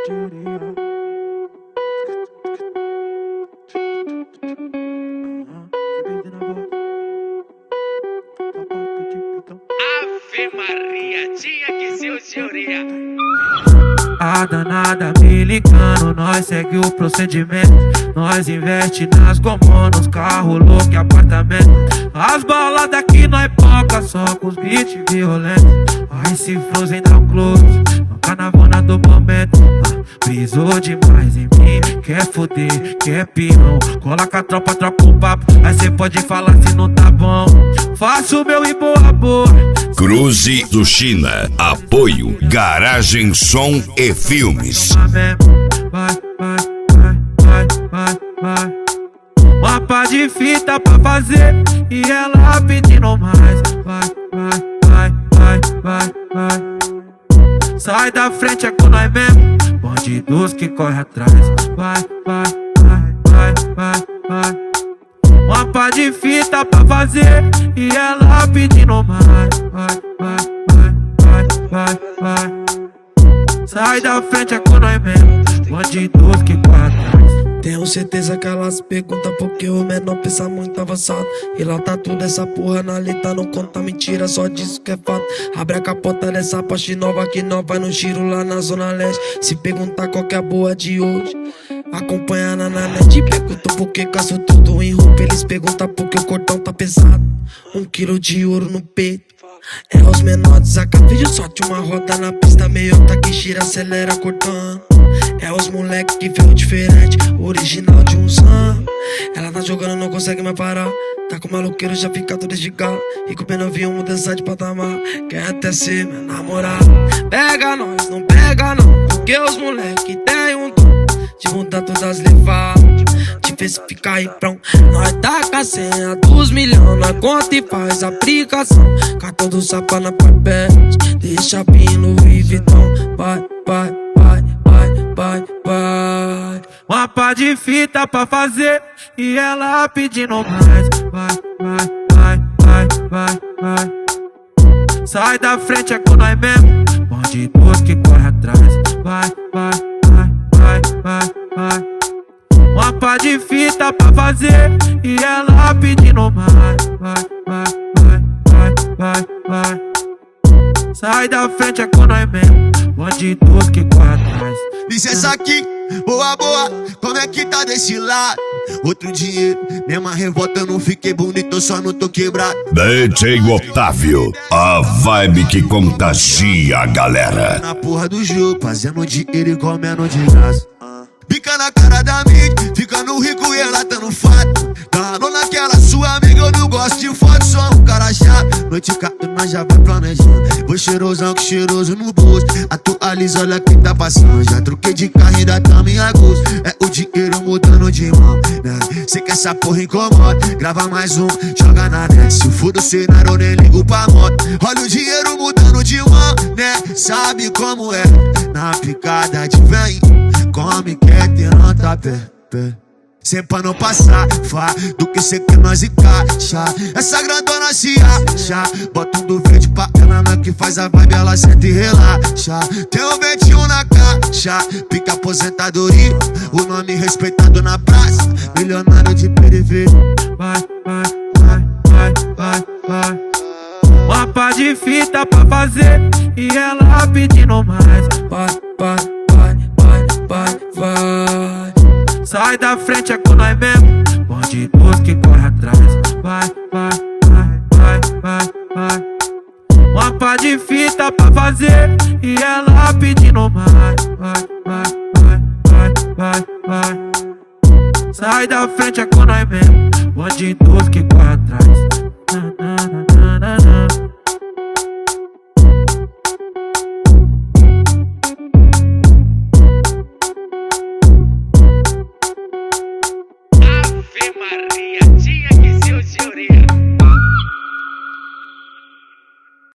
Ave Maria, tinha que ser o senhoria. A danada me ligando, nós segue o procedimento. Nós investe nas gomos, nos carros loucos e apartamento. As baladas aqui nós poca, só com os beats violentos. Aí se Frozen dá um close, no carnavona do momento. Brisou demais em mim, quer foder, quer pirão. Cola com a tropa, troca o papo, aí cê pode falar se não tá bom. Faço o meu e boa boa. Cruze do China, apoio Garagem Som e Filmes. Vai, vai, vai, vai, vai, vai. Uma pá de fita pra fazer e ela pedindo mais. Vai, vai, vai, vai, vai, vai. Sai da frente, é com nós mesmo, bandidos que corre atrás. Vai, vai, vai, vai, vai, vai. Uma pá de fita pra fazer e ela pedindo mais. Vai, vai, vai, vai, vai, vai. Sai da frente, é com nós mesmo, bandidos que corre atrás. Tenho certeza que elas perguntam porque o menor pensa muito avançado. E lá tá tudo essa porra na letra, não conta mentira, só diz que é fato. Abre a capota dessa Porsche nova que nós vai no giro lá na Zona Leste. Se perguntar qual que é a boa de hoje, acompanha na net. Perguntam por que caço tudo em roupa, eles perguntam por que o cordão tá pesado. 1 quilo de ouro no peito, é os menores, acabei de sorte uma roda na pista, meio Takeshira, acelera cortando. É os moleque que veio diferente, original de um sam. Ela tá jogando, não consegue mais parar. Tá com maloqueiro, já fica todo esticado. E com o novinho mudança de patamar. Quer até ser minha namorada. Pega nós, não pega não, porque os moleque tem um dom de mudar todas as levadas, de ver se fica aí prão. Nós tá com a senha dos milhões, nós conta e faz aplicação. Cartão do Sapa na papete, deixa pino e Vitão. Vai, vai, vai, vai, vai, vai. Uma pá de fita pra fazer e ela pedindo mais. Vai, vai, vai, vai, vai, vai. Sai da frente, é com nós mesmo, bandidos que corre atrás. Vai, vai, vai, vai, vai, vai. Uma pá de fita pra fazer e ela pedindo mais. Vai, vai, vai, vai, vai, vai. Sai da frente, é com nós mesmo, bandidos que corre atrás. Licença aqui, boa, boa, como é que tá desse lado? Outro dinheiro, mesma revolta, eu não fiquei bonito, eu só não tô quebrado. DJ Otávio, a vibe que contagia a galera. Na porra do jogo, fazendo dinheiro e comendo de graça. Pica na cara da mídia, ficando rico e ela tá no fato. Ganhou naquela sua amiga, eu não gosto de foto, só um cara chato. Noite cato, nós já vai planejando. Vou cheirosão que cheiroso no bolso. Atualiza, olha quem tá passando. Já troquei de carro, ainda tamo em agosto. É o dinheiro mudando de mão, né? Cê quer essa porra incomoda, grava mais um, joga na net. Se for do cenário, eu nem ligo pra moto. Olha o dinheiro mudando de mão, né? Sabe como é? Na picada de vem, come, quer ter nota pé. Sem pra não passar, fá, do que cê quer nós encaixa. Essa grandona se acha, bota um do verde pra ela, na que faz a vibe, ela senta e relaxa. Tem um 21 na caixa, pica aposentadoria, o nome respeitado na praça, milionário de periferia. Vai, vai, vai, vai, vai, vai. Uma pá de fita pra fazer e ela pedindo mais. Vai, vai, vai, vai, vai, vai. Sai da frente, é com nós mesmo, bandidos que corre atrás. Vai, vai, vai, vai, vai, vai. Uma pá de fita pra fazer e ela pedindo mais. Vai, vai, vai, vai, vai, vai. Sai da frente, é com nós mesmo, bandidos que corre atrás.